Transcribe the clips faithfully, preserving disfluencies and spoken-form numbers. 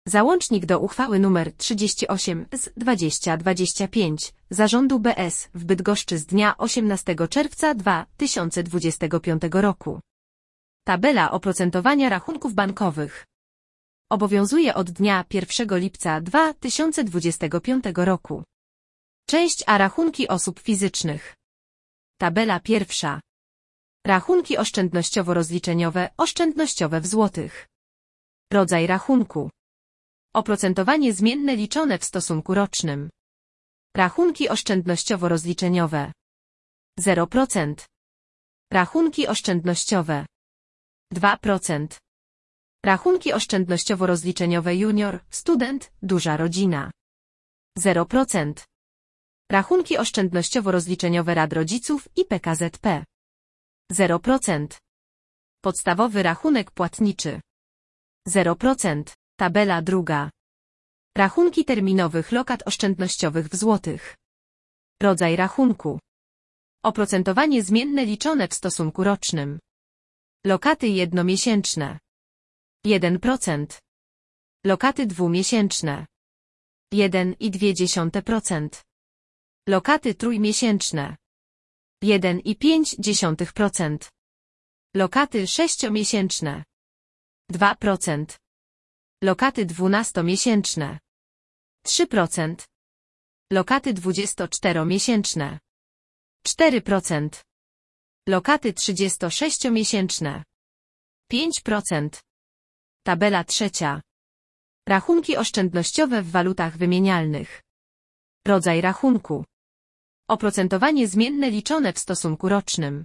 Załącznik do uchwały nr trzydzieści osiem z dwa tysiące dwudziestego piątego Zarządu B S w Bydgoszczy z dnia osiemnastego czerwca dwa tysiące dwudziestego piątego roku. Tabela oprocentowania rachunków bankowych. Obowiązuje od dnia pierwszego lipca dwa tysiące dwudziestego piątego roku. Część A. Rachunki osób fizycznych. Tabela pierwsza. Rachunki oszczędnościowo-rozliczeniowe, oszczędnościowe w złotych. Rodzaj rachunku. Oprocentowanie zmienne liczone w stosunku rocznym. Rachunki oszczędnościowo-rozliczeniowe. zero procent. Rachunki oszczędnościowe. dwa procent. Rachunki oszczędnościowo-rozliczeniowe junior, student, duża rodzina. zero procent. Rachunki oszczędnościowo-rozliczeniowe Rad Rodziców i P K Z P. zero procent. Podstawowy rachunek płatniczy. zero procent. Tabela druga. Rachunki terminowych lokat oszczędnościowych w złotych. Rodzaj rachunku. Oprocentowanie zmienne liczone w stosunku rocznym. Lokaty jednomiesięczne. jeden procent. Lokaty dwumiesięczne. jeden i dwie dziesiąte procent. Lokaty trójmiesięczne. jeden i pięć dziesiątych procent. Lokaty sześciomiesięczne. dwa procent. Lokaty dwunastomiesięczne. trzy procent. Lokaty dwudziestoczteromiesięczne. cztery procent. Lokaty trzydziestosześciomiesięczne. pięć procent. Tabela trzecia. Rachunki oszczędnościowe w walutach wymienialnych. Rodzaj rachunku. Oprocentowanie zmienne liczone w stosunku rocznym.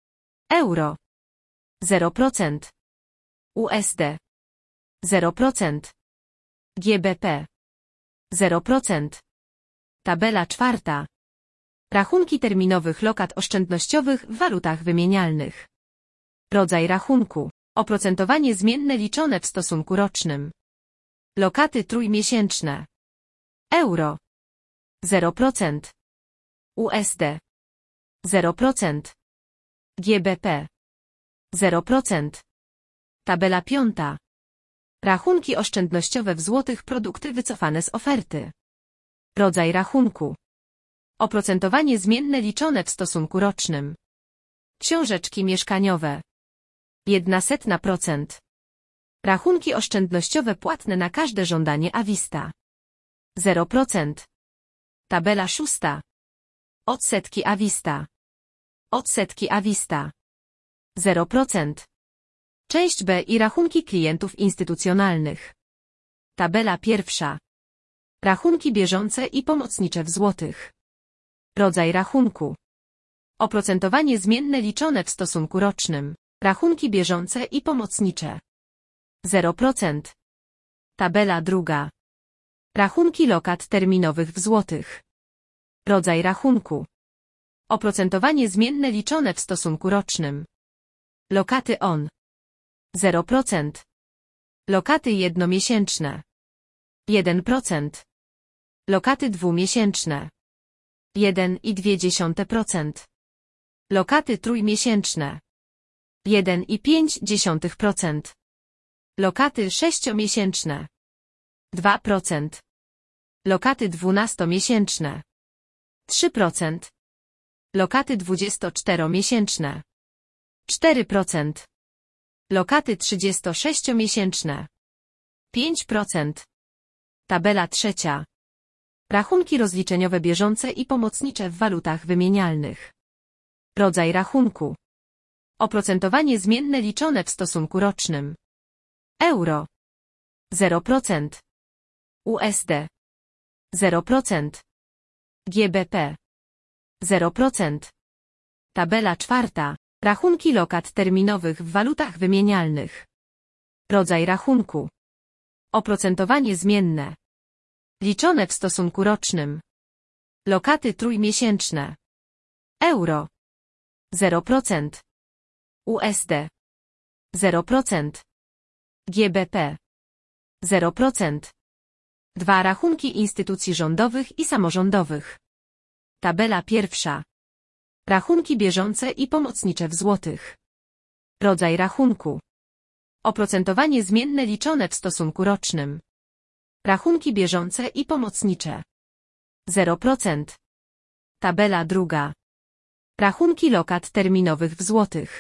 Euro. zero procent. U S D. zero procent. G B P. zero procent. Tabela czwarta. Rachunki terminowych lokat oszczędnościowych w walutach wymienialnych. Rodzaj rachunku. Oprocentowanie zmienne liczone w stosunku rocznym. Lokaty trójmiesięczne. Euro. zero procent. U S D. zero procent. G B P. zero procent. Tabela piąta. Rachunki oszczędnościowe w złotych produkty wycofane z oferty. Rodzaj rachunku. Oprocentowanie zmienne liczone w stosunku rocznym. Książeczki mieszkaniowe. Jedna setna procent. Rachunki oszczędnościowe płatne na każde żądanie Avista. zero procent. Tabela szósta. Odsetki Avista. Odsetki Avista. zero procent. Część B i rachunki klientów instytucjonalnych. Tabela pierwsza. Rachunki bieżące i pomocnicze w złotych. Rodzaj rachunku. Oprocentowanie zmienne liczone w stosunku rocznym. Rachunki bieżące i pomocnicze. zero procent. Tabela druga. Rachunki lokat terminowych w złotych. Rodzaj rachunku. Oprocentowanie zmienne liczone w stosunku rocznym. Lokaty on. zero procent. Lokaty jednomiesięczne. jeden procent. Lokaty dwumiesięczne. jeden i dwie dziesiąte procent. Lokaty trójmiesięczne. jeden i pięć dziesiątych procent. Lokaty sześciomiesięczne. dwa procent. Lokaty dwunastomiesięczne. trzy procent. Lokaty dwudziestoczteromiesięczne. cztery procent. Lokaty trzydziestosześciomiesięczne. pięć procent. Tabela trzecia. Rachunki rozliczeniowe bieżące i pomocnicze w walutach wymienialnych. Rodzaj rachunku. Oprocentowanie zmienne liczone w stosunku rocznym. Euro. zero procent. U S D. zero procent. G B P. zero procent. Tabela czwarta. Rachunki lokat terminowych w walutach wymienialnych. Rodzaj rachunku. Oprocentowanie zmienne. Liczone w stosunku rocznym. Lokaty trójmiesięczne. Euro. zero procent. U S D. zero procent. G B P. zero procent. Dwa rachunki instytucji rządowych i samorządowych. Tabela pierwsza. Rachunki bieżące i pomocnicze w złotych. Rodzaj rachunku. Oprocentowanie zmienne liczone w stosunku rocznym. Rachunki bieżące i pomocnicze. zero procent. Tabela druga. Rachunki lokat terminowych w złotych.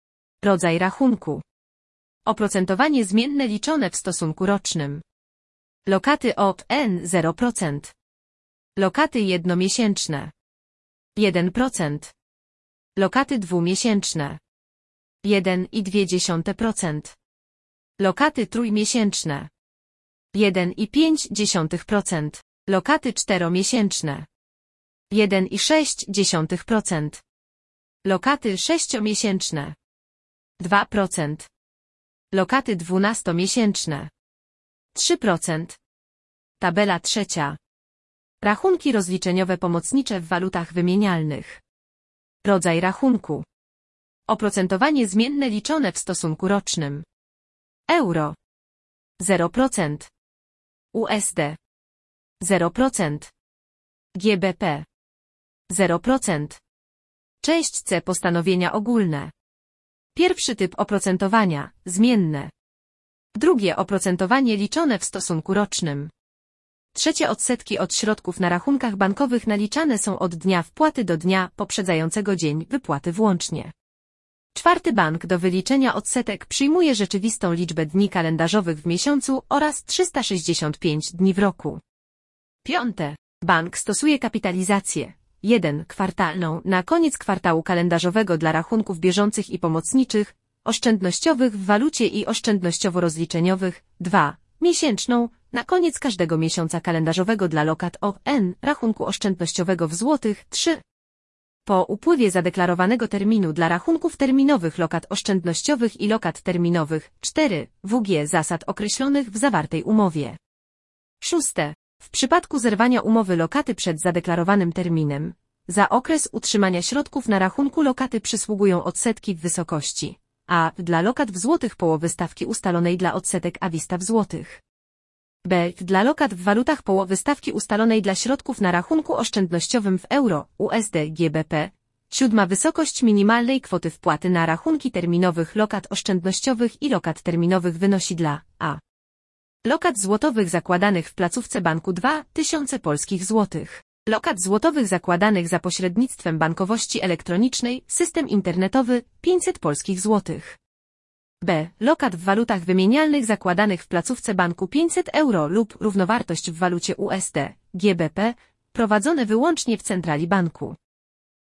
Rodzaj rachunku. Oprocentowanie zmienne liczone w stosunku rocznym. Lokaty O P N zero procent. Lokaty jednomiesięczne. jeden procent. Lokaty dwumiesięczne. jeden i dwie dziesiąte procent. Lokaty trójmiesięczne. jeden i pięć dziesiątych procent. Lokaty czteromiesięczne. jeden i sześć dziesiątych procent. Lokaty sześciomiesięczne. dwa procent. Lokaty dwunastomiesięczne. trzy procent. Tabela trzecia. Rachunki rozliczeniowe pomocnicze w walutach wymienialnych. Rodzaj rachunku. Oprocentowanie zmienne liczone w stosunku rocznym. Euro. zero procent. U S D. zero procent. G B P. zero procent. Część C postanowienia ogólne. Pierwszy typ oprocentowania, zmienne. Drugie oprocentowanie liczone w stosunku rocznym. Trzecie odsetki od środków na rachunkach bankowych naliczane są od dnia wpłaty do dnia poprzedzającego dzień wypłaty włącznie. Czwarty bank do wyliczenia odsetek przyjmuje rzeczywistą liczbę dni kalendarzowych w miesiącu oraz trzysta sześćdziesiąt pięć dni w roku. Piąte. Bank stosuje kapitalizację jeden kwartalną na koniec kwartału kalendarzowego dla rachunków bieżących i pomocniczych, oszczędnościowych w walucie i oszczędnościowo-rozliczeniowych, dwa miesięczną na koniec każdego miesiąca kalendarzowego dla lokat O P N rachunku oszczędnościowego w złotych, trzy po upływie zadeklarowanego terminu dla rachunków terminowych lokat oszczędnościowych i lokat terminowych, cztery W G zasad określonych w zawartej umowie. Szóste. W przypadku zerwania umowy lokaty przed zadeklarowanym terminem, za okres utrzymania środków na rachunku lokaty przysługują odsetki w wysokości A dla lokat w złotych połowy stawki ustalonej dla odsetek a vista w złotych. B dla lokat w walutach połowy stawki ustalonej dla środków na rachunku oszczędnościowym w euro, U S D, G B P. Siódma wysokość minimalnej kwoty wpłaty na rachunki terminowych lokat oszczędnościowych i lokat terminowych wynosi dla A lokat złotowych zakładanych w placówce banku dwa tysiące polskich złotych. Lokat złotowych zakładanych za pośrednictwem bankowości elektronicznej, system internetowy, pięćset polskich złotych. B. Lokat w walutach wymienialnych zakładanych w placówce banku pięćset euro lub równowartość w walucie U S D, G B P, prowadzone wyłącznie w centrali banku.